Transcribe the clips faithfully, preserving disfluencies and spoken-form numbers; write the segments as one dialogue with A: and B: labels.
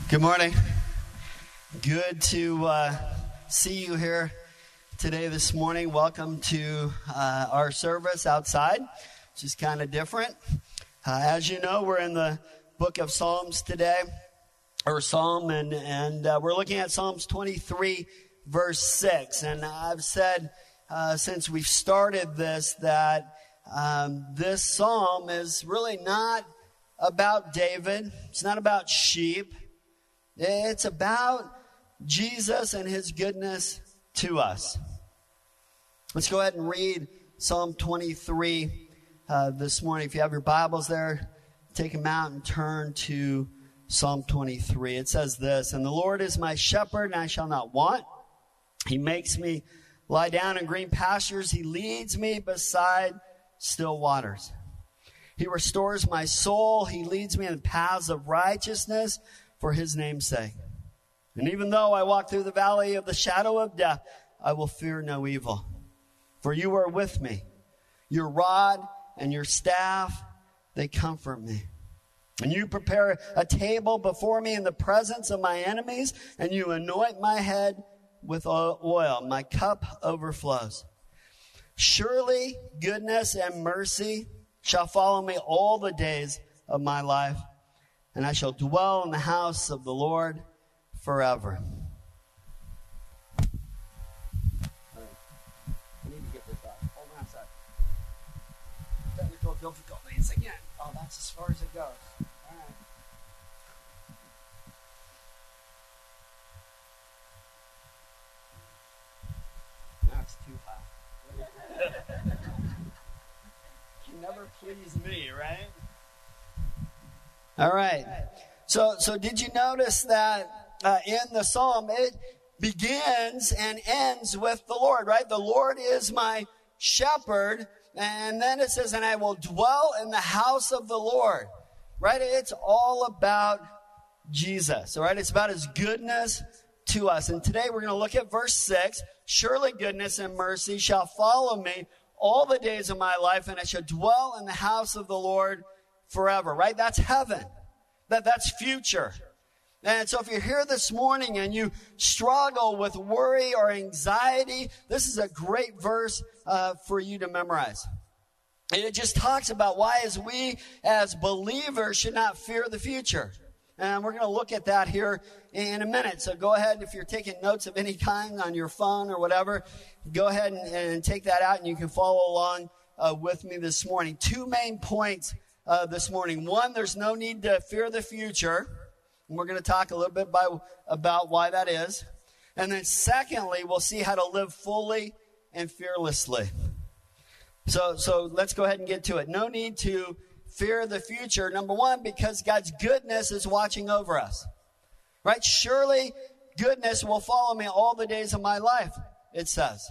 A: Good morning. Good to uh, see you here today, this morning. Welcome to uh, our service outside, which is kind of different. Uh, as you know, we're in the book of Psalms today, or Psalm, and, and uh, we're looking at Psalms twenty-three, verse six. And I've said uh, since we've started this that um, this psalm is really not about David. It's not about sheep. It's about Jesus and his goodness to us. Let's go ahead and read Psalm twenty-three uh, this morning. If you have your Bibles there, take them out and turn to Psalm twenty-three. It says this, "And the Lord is my shepherd, and I shall not want. He makes me lie down in green pastures. He leads me beside still waters. He restores my soul. He leads me in the paths of righteousness for his name's sake. And even though I walk through the valley of the shadow of death, I will fear no evil. For you are with me. Your rod and your staff, they comfort me. And you prepare a table before me in the presence of my enemies, and you anoint my head with oil. My cup overflows. Surely goodness and mercy shall follow me all the days of my life, and I shall dwell in the house of the Lord forever." I need to get this up. Hold on a sec. Technical difficulties again. Oh, that's as far as it goes. All right. Now it's too high. You never please me, right? All right. So, so did you notice that uh, in the psalm it begins and ends with the Lord, right? The Lord is my shepherd, and then it says, "And I will dwell in the house of the Lord," right? It's all about Jesus, all right? It's about his goodness to us. And today we're going to look at verse six. "Surely goodness and mercy shall follow me all the days of my life, and I shall dwell in the house of the Lord forever," right? That's heaven. That, that's future. And so if you're here this morning and you struggle with worry or anxiety, this is a great verse uh, for you to memorize. And it just talks about why as we as believers should not fear the future. And we're going to look at that here in a minute. So go ahead, if you're taking notes of any kind on your phone or whatever, go ahead and, and take that out and you can follow along uh, with me this morning. Two main points Uh, this morning. One, there's no need to fear the future. And we're going to talk a little bit by, about why that is. And then secondly, we'll see how to live fully and fearlessly. So, so let's go ahead and get to it. No need to fear the future. Number one, because God's goodness is watching over us. Right? "Surely goodness will follow me all the days of my life," it says.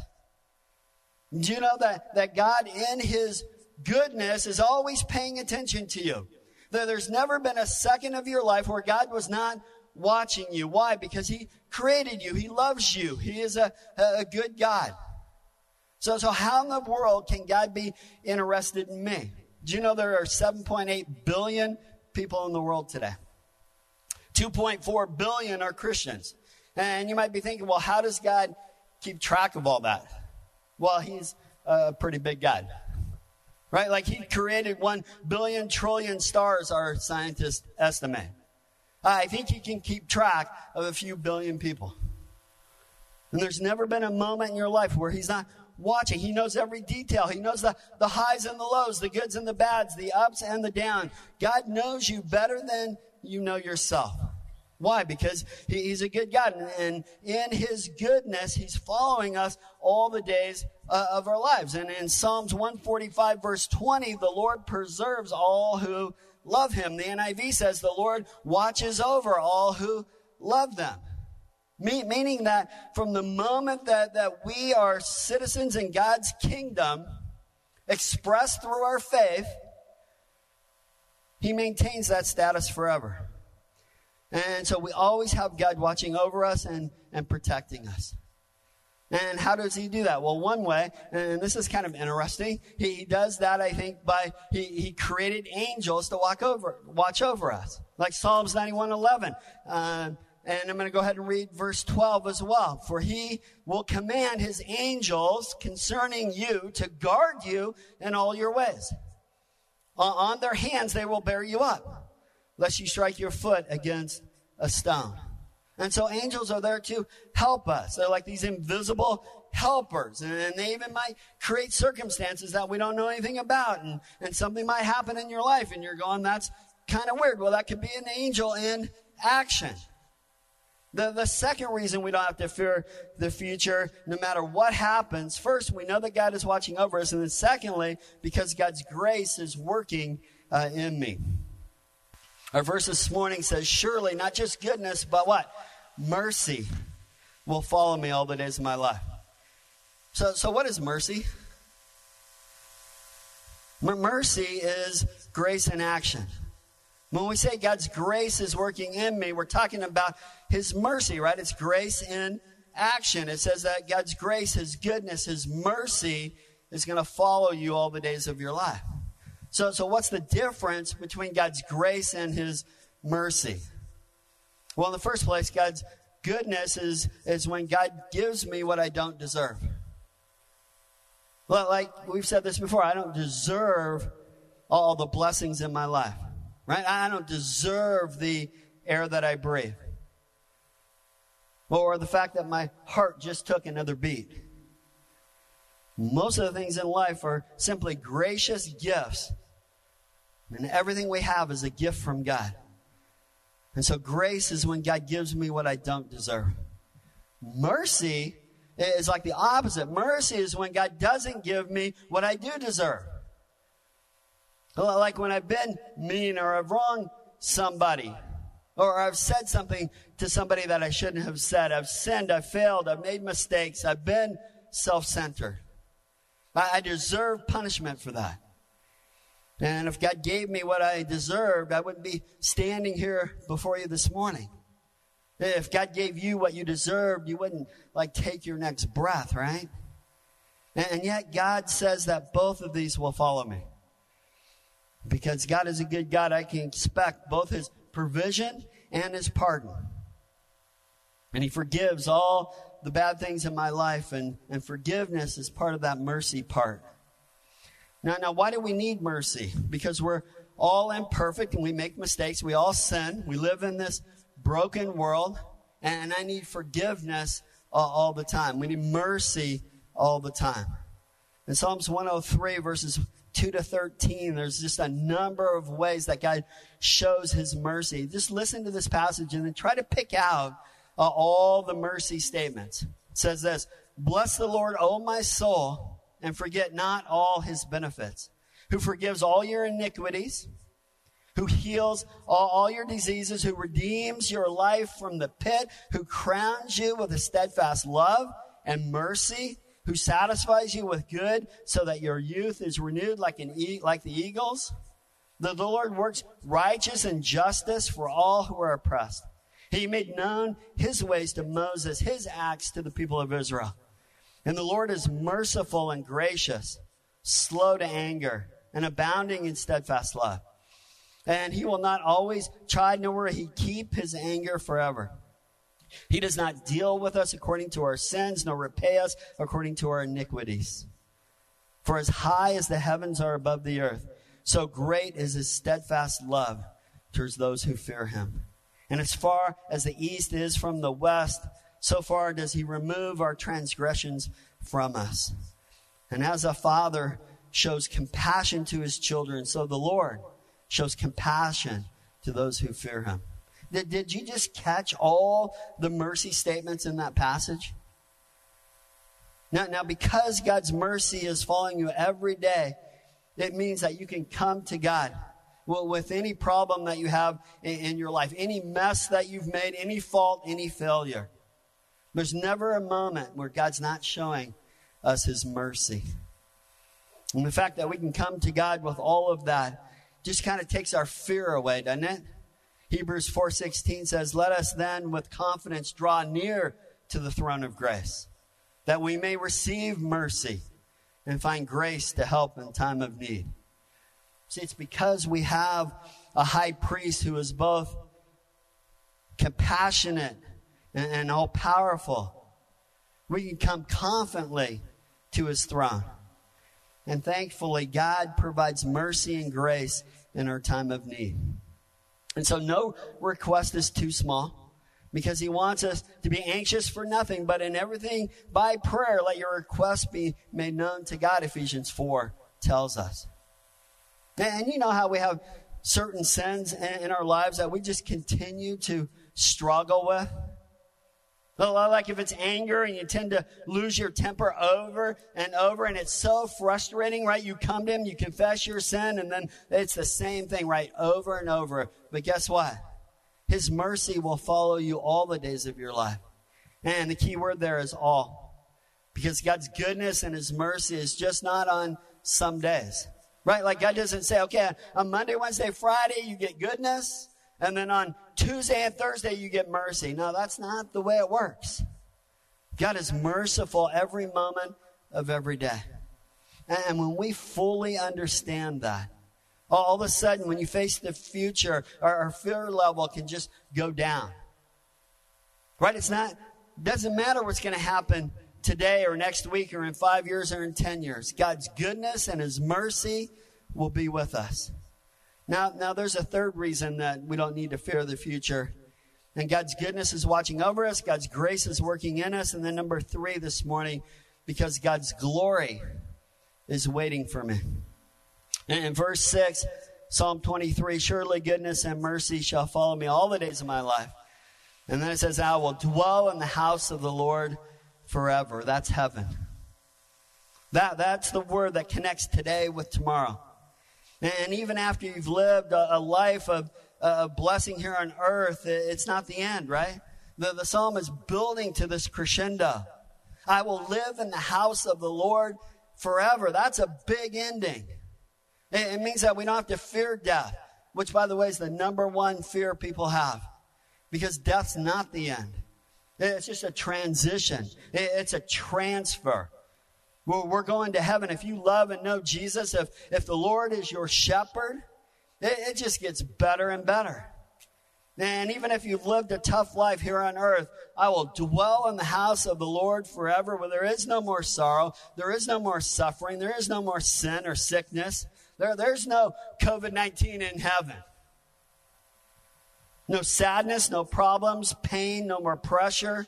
A: Do you know that, that God in his goodness is always paying attention to you? There's never been a second of your life where God was not watching you. Why? Because he created you. He loves you. He is a, a good God. So, so how in the world can God be interested in me? Do you know there are seven point eight billion people in the world today? two point four billion are Christians. And you might be thinking, well, how does God keep track of all that? Well, he's a pretty big God. Right? Like he created one billion trillion stars, our scientists estimate. I think he can keep track of a few billion people. And there's never been a moment in your life where he's not watching. He knows every detail. He knows the, the highs and the lows, the goods and the bads, the ups and the downs. God knows you better than you know yourself. Why? Because he, he's a good God. And, and in his goodness, he's following us all the days uh, of our lives. And in Psalms one forty-five, verse twenty, "The Lord preserves all who love him." The N I V says, "The Lord watches over all who love them." Me- meaning that from the moment that, that we are citizens in God's kingdom, expressed through our faith, he maintains that status forever. And so we always have God watching over us and, and protecting us. And how does he do that? Well, one way, and this is kind of interesting, he, he does that, I think, by he, he created angels to walk over, watch over us, like Psalms ninety-one eleven. Uh, and I'm going to go ahead and read verse twelve as well. For he will command his angels concerning you to guard you in all your ways. On, on their hands they will bear you up, lest you strike your foot against a stone. And so angels are there to help us. They're like these invisible helpers. And they even might create circumstances that we don't know anything about. And, and something might happen in your life and you're going, that's kind of weird. Well, that could be an angel in action. The, the second reason we don't have to fear the future, no matter what happens, first, we know that God is watching over us. And then secondly, because God's grace is working uh, in me. Our verse this morning says, surely not just goodness, but what? Mercy will follow me all the days of my life. So, so what is mercy? M- mercy is grace in action. When we say God's grace is working in me, we're talking about his mercy, right? It's grace in action. It says that God's grace, his goodness, his mercy is going to follow you all the days of your life. So, so what's the difference between God's grace and his mercy? Well, in the first place, God's goodness is, is when God gives me what I don't deserve. Well, like we've said this before, I don't deserve all the blessings in my life, right? I don't deserve the air that I breathe. Or the fact that my heart just took another beat. Most of the things in life are simply gracious gifts. And everything we have is a gift from God. And so grace is when God gives me what I don't deserve. Mercy is like the opposite. Mercy is when God doesn't give me what I do deserve. Like when I've been mean or I've wronged somebody. Or I've said something to somebody that I shouldn't have said. I've sinned, I've failed, I've made mistakes, I've been self-centered. I deserve punishment for that. And if God gave me what I deserved, I wouldn't be standing here before you this morning. If God gave you what you deserved, you wouldn't like take your next breath, right? And yet God says that both of these will follow me. Because God is a good God, I can expect both his provision and his pardon. And he forgives all the bad things in my life, and, and forgiveness is part of that mercy part. Now, now, why do we need mercy? Because we're all imperfect and we make mistakes. We all sin. We live in this broken world, and I need forgiveness uh, all the time. We need mercy all the time. In Psalms one oh three, verses two to thirteen, there's just a number of ways that God shows his mercy. Just listen to this passage and then try to pick out uh, all the mercy statements. It says this, bless the Lord, O my soul, and forget not all his benefits, who forgives all your iniquities, who heals all, all your diseases, who redeems your life from the pit, who crowns you with a steadfast love and mercy, who satisfies you with good so that your youth is renewed like an e- like the eagles. The, the Lord works righteous and justice for all who are oppressed. He made known his ways to Moses, his acts to the people of Israel. And the Lord is merciful and gracious, slow to anger, and abounding in steadfast love. And he will not always chide, nor will he keep his anger forever. He does not deal with us according to our sins, nor repay us according to our iniquities. For as high as the heavens are above the earth, so great is his steadfast love towards those who fear him. And as far as the east is from the west, so far does he remove our transgressions from us. And as a father shows compassion to his children, so the Lord shows compassion to those who fear him. Did, did you just catch all the mercy statements in that passage? Now, now, because God's mercy is following you every day, it means that you can come to God well, with any problem that you have in, in your life, any mess that you've made, any fault, any failure. There's never a moment where God's not showing us his mercy. And the fact that we can come to God with all of that just kind of takes our fear away, doesn't it? Hebrews four sixteen says, let us then with confidence draw near to the throne of grace, that we may receive mercy and find grace to help in time of need. See, it's because we have a high priest who is both compassionate and, and all-powerful. We can come confidently to his throne. And thankfully, God provides mercy and grace in our time of need. And so no request is too small, because he wants us to be anxious for nothing, but in everything by prayer, let your requests be made known to God, Ephesians four tells us. And you know how we have certain sins in our lives that we just continue to struggle with? Like if it's anger and you tend to lose your temper over and over, and it's so frustrating, right? You come to him, you confess your sin, and then it's the same thing, right? Over and over. But guess what? His mercy will follow you all the days of your life. And the key word there is all. Because God's goodness and his mercy is just not on some days. Right? Like God doesn't say, okay, on Monday, Wednesday, Friday, you get goodness. And then on Tuesday and Thursday, you get mercy. No, that's not the way it works. God is merciful every moment of every day. And when we fully understand that, all of a sudden, when you face the future, our, our fear level can just go down. Right? It's not, doesn't matter what's going to happen today or next week or in five years or in ten years. God's goodness and his mercy will be with us. Now, now there's a third reason that we don't need to fear the future. And God's goodness is watching over us. God's grace is working in us. And then number three this morning, because God's glory is waiting for me. And in verse six, Psalm twenty-three, surely goodness and mercy shall follow me all the days of my life. And then it says, I will dwell in the house of the Lord forever. That's heaven. That, that's the word that connects today with tomorrow. And even after you've lived a, a life of uh, blessing here on earth, it's not the end, right? The, the psalm is building to this crescendo. I will live in the house of the Lord forever. That's a big ending. It, it means that we don't have to fear death, which, by the way, is the number one fear people have. Because death's not the end. It's just a transition. It, it's a transfer. We're going to heaven. If you love and know Jesus, if, if the Lord is your shepherd, it, it just gets better and better. And even if you've lived a tough life here on earth, I will dwell in the house of the Lord forever, where there is no more sorrow, there is no more suffering, there is no more sin or sickness. There, there's no covid nineteen in heaven. No sadness, no problems, pain, no more pressure.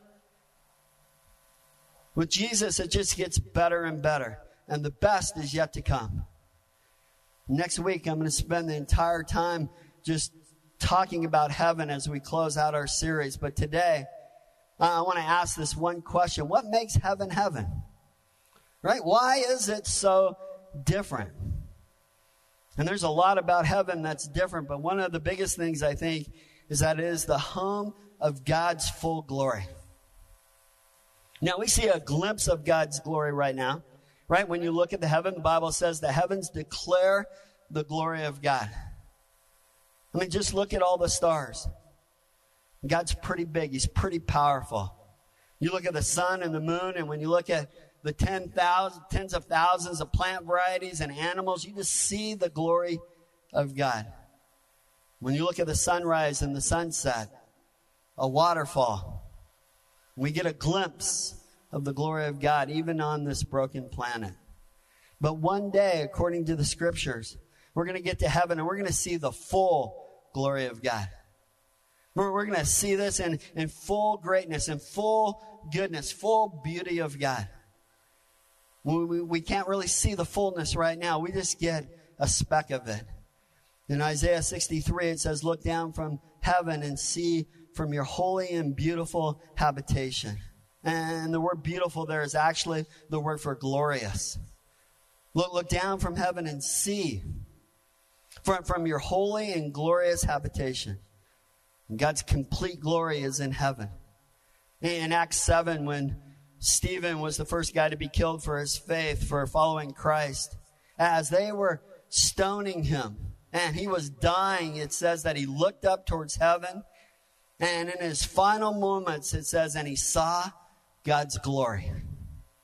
A: With Jesus, it just gets better and better. And the best is yet to come. Next week, I'm going to spend the entire time just talking about heaven as we close out our series. But today, I want to ask this one question. What makes heaven heaven? Right? Why is it so different? And there's a lot about heaven that's different. But one of the biggest things, I think, is that it is the home of God's full glory. Now, we see a glimpse of God's glory right now, right? When you look at the heaven, the Bible says the heavens declare the glory of God. I mean, just look at all the stars. God's pretty big. He's pretty powerful. You look at the sun and the moon, and when you look at the ten thousand, tens of thousands of plant varieties and animals, you just see the glory of God. When you look at the sunrise and the sunset, a waterfall, we get a glimpse of the glory of God, even on this broken planet. But one day, according to the scriptures, we're going to get to heaven and we're going to see the full glory of God. We're, we're going to see this in, in full greatness, in full goodness, full beauty of God. We, we, we can't really see the fullness right now. We just get a speck of it. In Isaiah sixty-three, it says, look down from heaven and see from your holy and beautiful habitation. And the word beautiful there is actually the word for glorious. Look, look down from heaven and see from, from your holy and glorious habitation. And God's complete glory is in heaven. In Acts seven, when Stephen was the first guy to be killed for his faith, for following Christ, as they were stoning him and he was dying, it says that he looked up towards heaven. And in his final moments, it says, and he saw God's glory.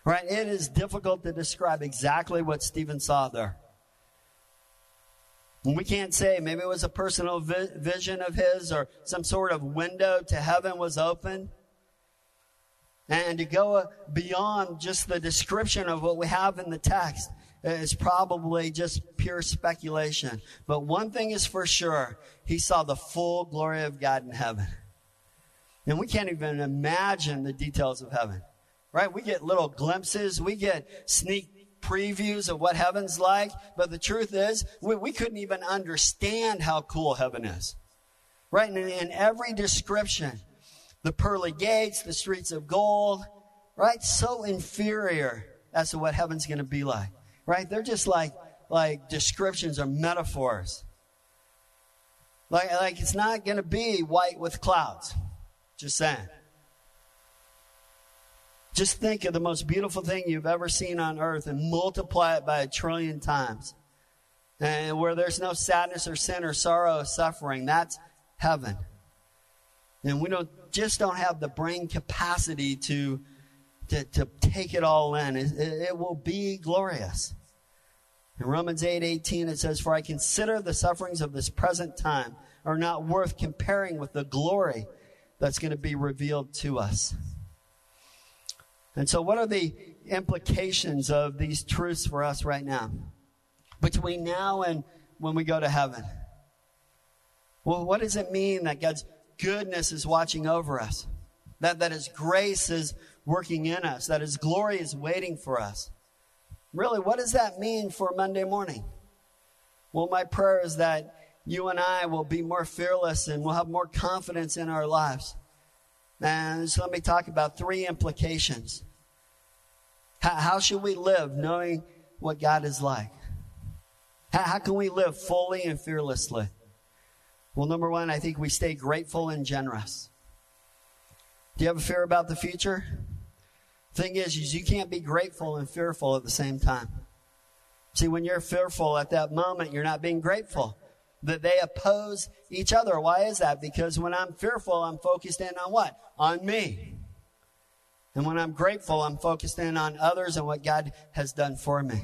A: Right? It is difficult to describe exactly what Stephen saw there. And we can't say, maybe it was a personal vi- vision of his, or some sort of window to heaven was open. And to go beyond just the description of what we have in the text is probably just pure speculation. But one thing is for sure, he saw the full glory of God in heaven. And we can't even imagine the details of heaven, right? We get little glimpses. We get sneak previews of what heaven's like. But the truth is, we, we couldn't even understand how cool heaven is, right? And in every description, the pearly gates, the streets of gold, right? So inferior as to what heaven's going to be like, right? They're just like, like descriptions or metaphors. Like, like it's not going to be white with clouds. Just saying. Just think of the most beautiful thing you've ever seen on earth and multiply it by a trillion times. And where there's no sadness or sin or sorrow or suffering, that's heaven. And we don't just don't have the brain capacity to, to, to take it all in. It, it will be glorious. In Romans eight eighteen, it says, "For I consider the sufferings of this present time are not worth comparing with the glory that's going to be revealed to us." And so what are the implications of these truths for us right now? Between now and when we go to heaven. Well, what does it mean that God's goodness is watching over us? That, that His grace is working in us? That His glory is waiting for us? Really, what does that mean for Monday morning? Well, my prayer is that you and I will be more fearless and we'll have more confidence in our lives. And so let me talk about three implications. How, how should we live knowing what God is like? How, how can we live fully and fearlessly? Well, number one, I think we stay grateful and generous. Do you have a fear about the future? Thing is, is you can't be grateful and fearful at the same time. See, when you're fearful at that moment, you're not being grateful. That they oppose each other. Why is that? Because when I'm fearful, I'm focused in on what? On me. And when I'm grateful, I'm focused in on others and what God has done for me.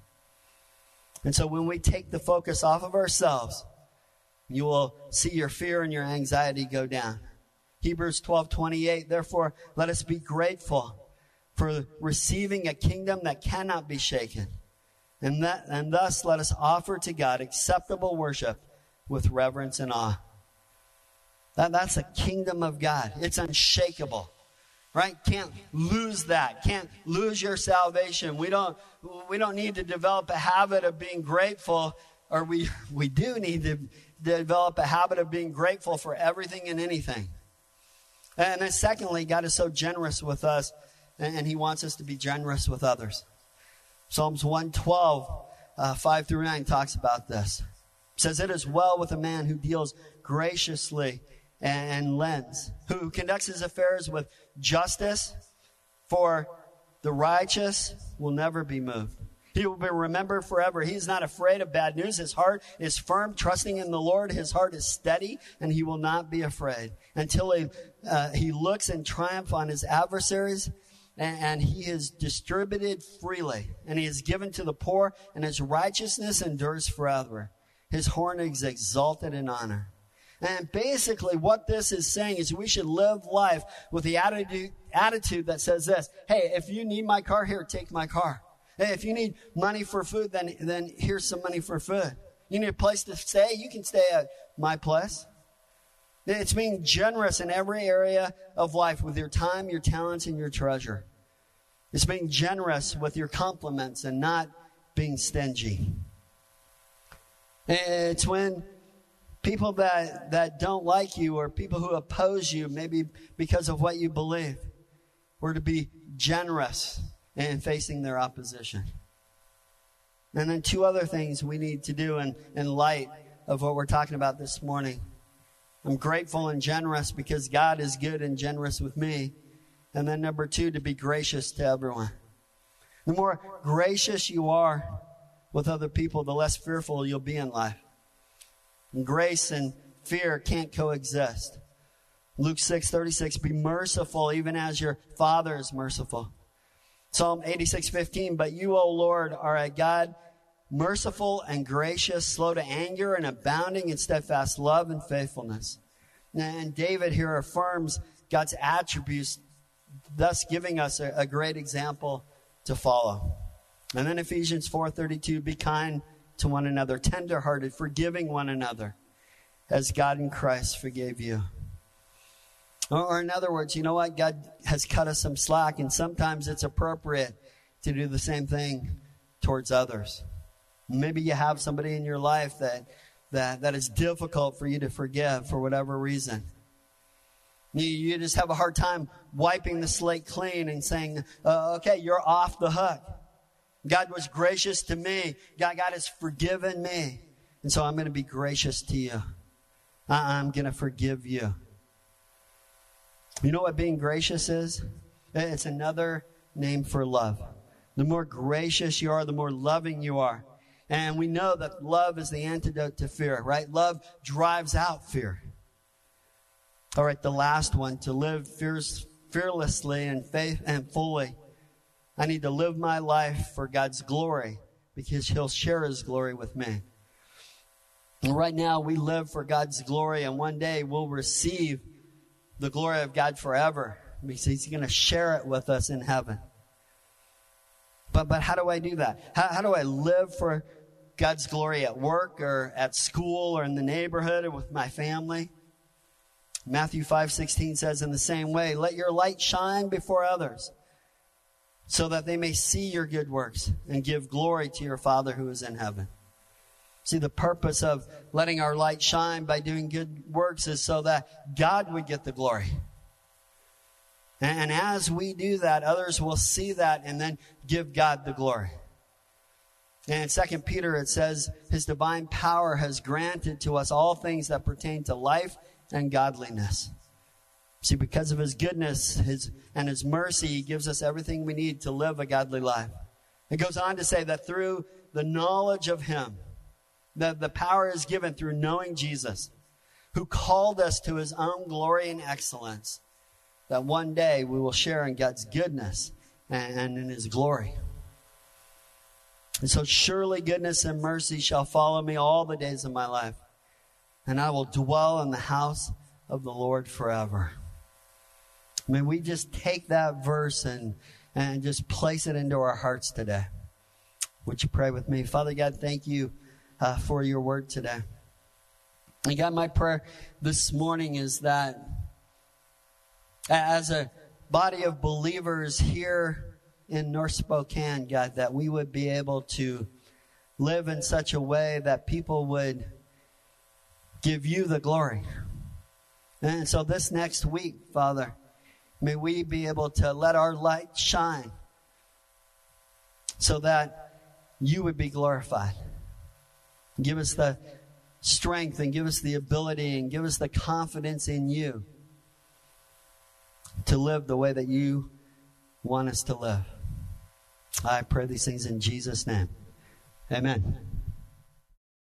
A: And so when we take the focus off of ourselves, you will see your fear and your anxiety go down. Hebrews twelve twenty-eight, "Therefore, let us be grateful for receiving a kingdom that cannot be shaken. And that, and thus let us offer to God acceptable worship with reverence and awe." That, that's a kingdom of God. It's unshakable, right? Can't lose that. Can't lose your salvation. We don't, we don't need to develop a habit of being grateful, or we, we do need to develop a habit of being grateful for everything and anything. And then secondly, God is so generous with us, and, and He wants us to be generous with others. Psalms one twelve, uh, five through nine talks about this. It says, "It is well with a man who deals graciously and, and lends, who conducts his affairs with justice, for the righteous will never be moved. He will be remembered forever. He is not afraid of bad news. His heart is firm, trusting in the Lord. His heart is steady, and he will not be afraid until he, uh, he looks in triumph on his adversaries. And he is distributed freely, and he is given to the poor, and his righteousness endures forever. His horn is exalted in honor." And basically what this is saying is we should live life with the attitude, attitude that says this: hey, if you need my car, here, take my car. Hey, if you need money for food, then, then here's some money for food. You need a place to stay, you can stay at my place. It's being generous in every area of life with your time, your talents, and your treasure. It's being generous with your compliments and not being stingy. It's when people that, that don't like you, or people who oppose you, maybe because of what you believe, we're to be generous in facing their opposition. And then two other things we need to do in, in light of what we're talking about this morning. I'm grateful and generous because God is good and generous with me. And then number two, to be gracious to everyone. The more gracious you are with other people, the less fearful you'll be in life. And grace and fear can't coexist. Luke six thirty-six, "Be merciful even as your Father is merciful." Psalm eighty-six fifteen, but you, O Lord, are a God merciful and gracious, slow to anger and abounding in steadfast love and faithfulness. And David here affirms God's attributes, thus giving us a, a great example to follow. And then Ephesians four thirty-two, be kind to one another, tenderhearted, forgiving one another, as God in Christ forgave you. Or, or in other words, you know what? God has cut us some slack, and sometimes it's appropriate to do the same thing towards others. Maybe you have somebody in your life that, that, that is difficult for you to forgive for whatever reason. You, you just have a hard time wiping the slate clean and saying, uh, okay, you're off the hook. God was gracious to me. God, God has forgiven me. And so I'm going to be gracious to you. I, I'm going to forgive you. You know what being gracious is? It's another name for love. The more gracious you are, the more loving you are. And we know that love is the antidote to fear, right? Love drives out fear. All right, the last one, to live fears, fearlessly and faith and fully. I need to live my life for God's glory because He'll share His glory with me. And right now we live for God's glory, and one day we'll receive the glory of God forever because He's going to share it with us in heaven. But but how do I do that? How, how do I live for God's glory at work or at school or in the neighborhood or with my family? Matthew five sixteen says, in the same way, let your light shine before others so that they may see your good works and give glory to your Father who is in heaven. See, the purpose of letting our light shine by doing good works is so that God would get the glory. And as we do that, others will see that and then give God the glory. And in Second Peter, it says, His divine power has granted to us all things that pertain to life and godliness. See, because of His goodness his, and His mercy, He gives us everything we need to live a godly life. It goes on to say that through the knowledge of Him, that the power is given through knowing Jesus, who called us to His own glory and excellence, that one day we will share in God's goodness and, and in His glory. And so surely goodness and mercy shall follow me all the days of my life, and I will dwell in the house of the Lord forever. I mean, we just take that verse and, and just place it into our hearts today. Would you pray with me? Father God, thank you uh, for your word today. And God, my prayer this morning is that as a body of believers here in North Spokane, God, that we would be able to live in such a way that people would give you the glory. And so this next week, Father, may we be able to let our light shine so that you would be glorified. Give us the strength and give us the ability and give us the confidence in you to live the way that you want us to live. I pray these things in Jesus' name. Amen.